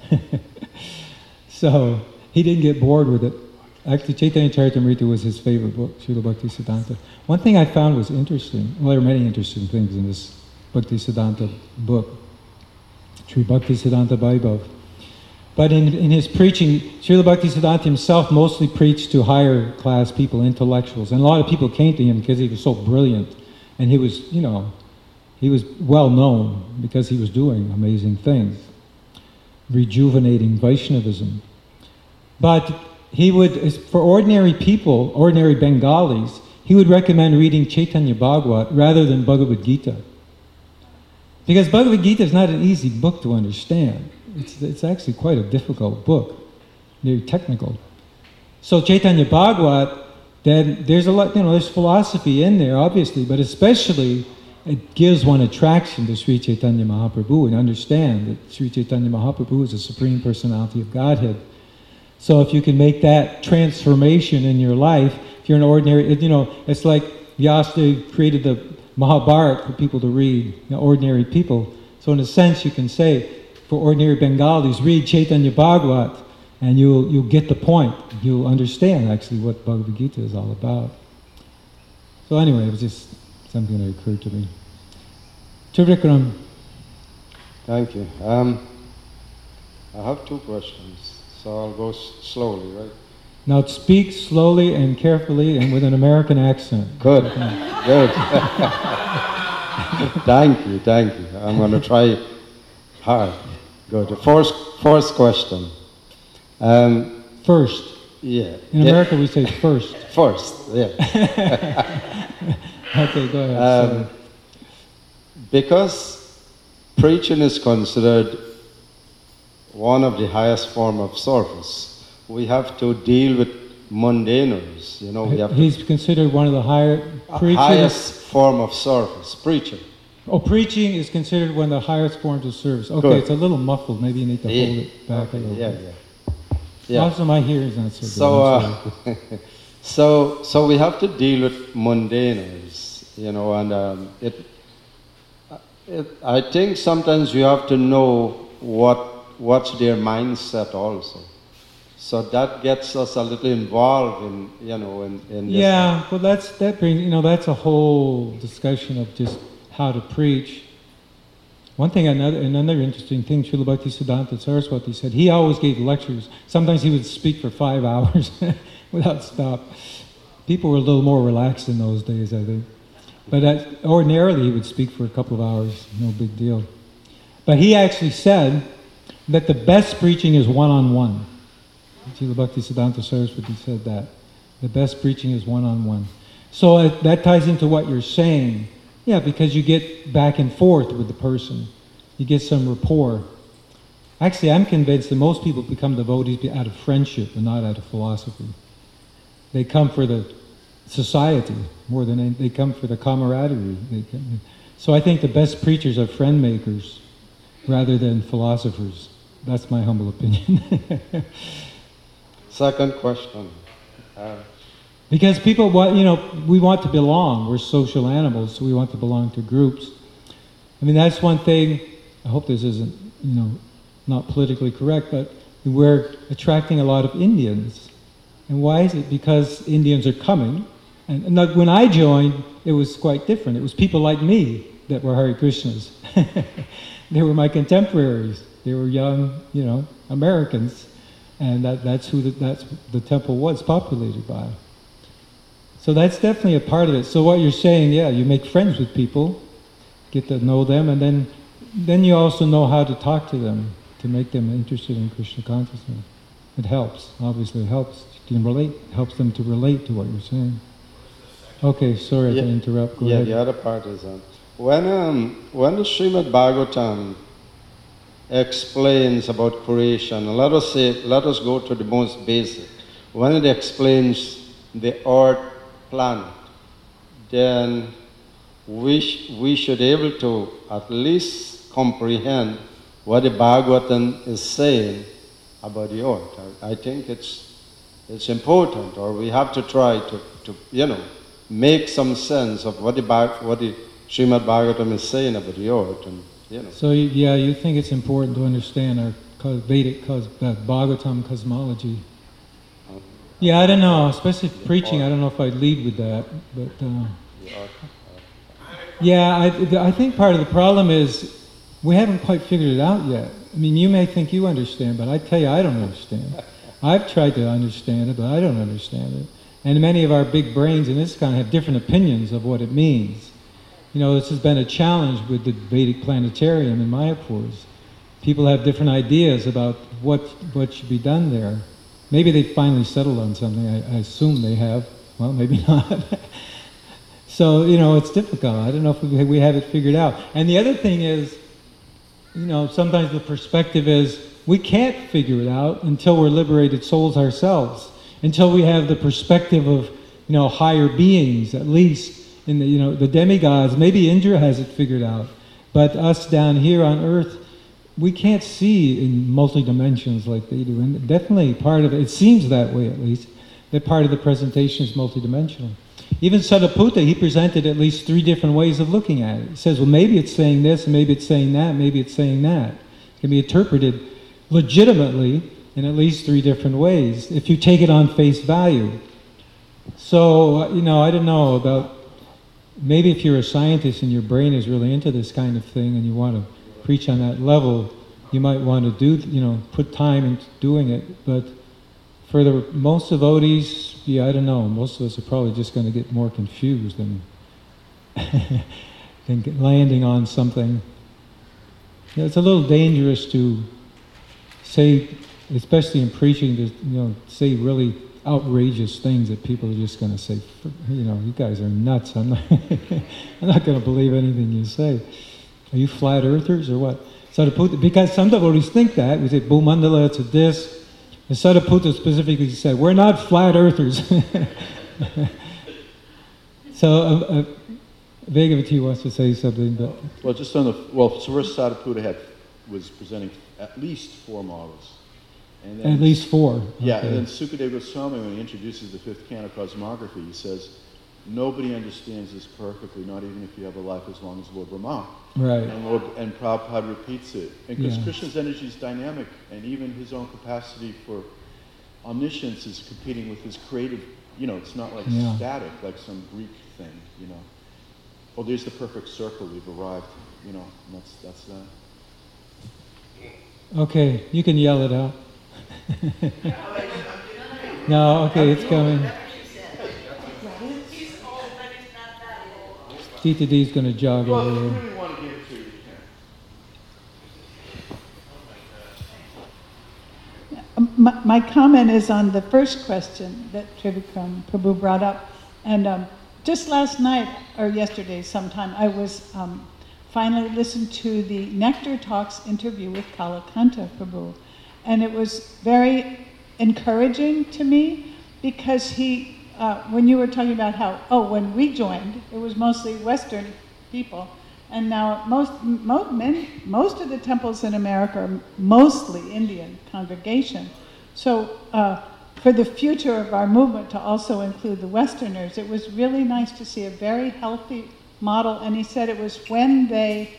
So, he didn't get bored with it. Actually, Chaitanya Charitamrita was his favorite book, Srila Bhaktisiddhanta. One thing I found was interesting, well, there are many interesting things in this Bhaktisiddhanta book, Sri Bhaktisiddhanta Vaibhav. But in his preaching, Srila Bhaktisiddhanta himself mostly preached to higher class people, intellectuals. And a lot of people came to him because he was so brilliant. And he was, he was well known because he was doing amazing things, rejuvenating Vaishnavism. But he would, for ordinary people, ordinary Bengalis, he would recommend reading Chaitanya Bhagavat rather than Bhagavad Gita. Because Bhagavad Gita is not an easy book to understand. It's actually quite a difficult book, very technical. So Chaitanya Bhagavat, then there's a lot, there's philosophy in there, obviously, but especially it gives one attraction to Sri Chaitanya Mahaprabhu and understand that Sri Chaitanya Mahaprabhu is the Supreme Personality of Godhead. So if you can make that transformation in your life, if you're an ordinary, it's like Vyasa created the Mahabharata for people to read, ordinary people. So in a sense you can say, for ordinary Bengalis, read Chaitanya Bhagavat and you'll get the point. You'll understand actually what Bhagavad Gita is all about. So anyway, it was just something that occurred to me. Trivikram. Thank you. I have two questions, so I'll go slowly, right? Now speak slowly and carefully and with an American accent. Good, good. Thank you. I'm going to try hard. Good. First question. First. Yeah. In America we say first. First, yeah. Okay, go ahead. Because preaching is considered one of the highest form of service, we have to deal with mundaners. We have He's considered one of the highest form of service, preaching. Oh, preaching is considered one of the highest forms of service. Okay, Good. It's a little muffled. Maybe you need to hold it back a little bit. Yeah. Also, my hearing is not so good. So we have to deal with mundaners, and I think sometimes you have to know what's their mindset also. So that gets us a little involved in this. Yeah, well, that brings that's a whole discussion of just how to preach. One thing, another interesting thing, Srila Bhaktisiddhanta Saraswati said, he always gave lectures. Sometimes he would speak for 5 hours without stop. People were a little more relaxed in those days, I think. But ordinarily he would speak for a couple of hours, no big deal. But he actually said that the best preaching is one-on-one. Srila Bhaktisiddhanta Saraswati said that. The best preaching is one-on-one. So that ties into what you're saying. Yeah, because you get back and forth with the person. You get some rapport. Actually, I'm convinced that most people become devotees out of friendship and not out of philosophy. They come for the society more than they come for the camaraderie. So I think the best preachers are friend makers rather than philosophers. That's my humble opinion. Second question. Because people want, we want to belong. We're social animals, so we want to belong to groups. I mean, that's one thing. I hope this isn't, not politically correct, but we're attracting a lot of Indians. And why is it? Because Indians are coming, And when I joined, it was quite different. It was people like me that were Hare Krishnas. They were my contemporaries. They were young, Americans, and that's who the temple was populated by. So that's definitely a part of it. So what you're saying, yeah, you make friends with people, get to know them, and then you also know how to talk to them, to make them interested in Krishna consciousness. It helps. Obviously, it helps. You can relate. Helps them to relate to what you're saying. Okay, sorry to interrupt. Go ahead. The other part is when the Srimad Bhagavatam explains about creation, let us go to the most basic. When it explains the earth planet, then we should be able to at least comprehend what the Bhagavatam is saying about the earth. I think it's important, or we have to try to make some sense of what the Srimad Bhagavatam is saying about the earth, and So you think it's important to understand our Vedic Bhagavatam cosmology. Yeah, I don't know, especially preaching. I don't know if I'd lead with that, but I think part of the problem is we haven't quite figured it out yet. I mean, you may think you understand, but I tell you, I don't understand. I've tried to understand it, but I don't understand it. And many of our big brains in this kind have different opinions of what it means. This has been a challenge with the Vedic Planetarium in Mayapur. People have different ideas about what should be done there. Maybe they've finally settled on something. I assume they have. Well, maybe not. So, it's difficult. I don't know if we have it figured out. And the other thing is, sometimes the perspective is we can't figure it out until we're liberated souls ourselves, until we have the perspective of, higher beings, at least in the demigods. Maybe Indra has it figured out, but us down here on Earth, we can't see in multi-dimensions like they do. And definitely part of it seems that way at least, that part of the presentation is multidimensional. Even Sariputta, he presented at least 3 different ways of looking at it. He says, well, maybe it's saying this, and maybe it's saying that, maybe it's saying that. It can be interpreted legitimately in at least 3 different ways, if you take it on face value. So, I don't know about, maybe if you're a scientist and your brain is really into this kind of thing and you want to preach on that level, you might want to do, put time into doing it. But for the most devotees, I don't know, most of us are probably just going to get more confused than landing on something. It's a little dangerous to say, especially in preaching, to say really outrageous things that people are just going to say, you guys are nuts. I'm not going to believe anything you say. Are you flat earthers or what? Sariputta, because some devotees think that. We say, Bhumandala, it's a disc. And Sariputta specifically said, we're not flat earthers. So Bhagavati wants to say something. But first Sariputta was presenting at least 4 models. And then, at least 4. Yeah, okay. And then Sukadeva Goswami, when he introduces the 5th canon of cosmography, he says, nobody understands this perfectly, not even if you have a life as long as Lord Brahma. Right. And Prabhupada repeats it. And because Krishna's energy is dynamic, and even his own capacity for omniscience is competing with his creative, it's not like static, like some Greek thing, Oh, there's the perfect circle, we've arrived, and that's that. Okay, you can yell it out. No, okay, it's coming. Tita D's going to jog over there. Who do you want to give it to? My comment is on the first question that Trivikram Prabhu brought up. And just last night, or yesterday sometime, I was finally listened to the Nectar Talks interview with Kalakanta Prabhu. And it was very encouraging to me because he, when you were talking about how, when we joined, it was mostly Western people. And now most of the temples in America are mostly Indian congregation. So for the future of our movement to also include the Westerners, it was really nice to see a very healthy model. And he said it was when they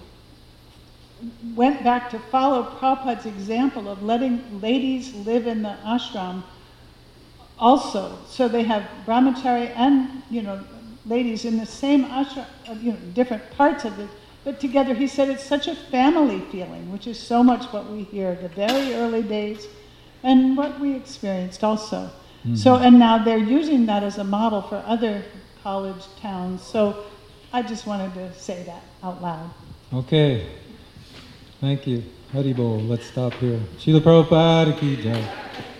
went back to follow Prabhupada's example of letting ladies live in the ashram also. So they have brahmachari and, ladies in the same ashram, different parts of it, but together. He said it's such a family feeling, which is so much what we hear the very early days and what we experienced also. Mm-hmm. So, and now they're using that as a model for other college towns. So I just wanted to say that out loud. Okay. Thank you. Hari Bol. Let's stop here. Srila Prabhupada ki jai.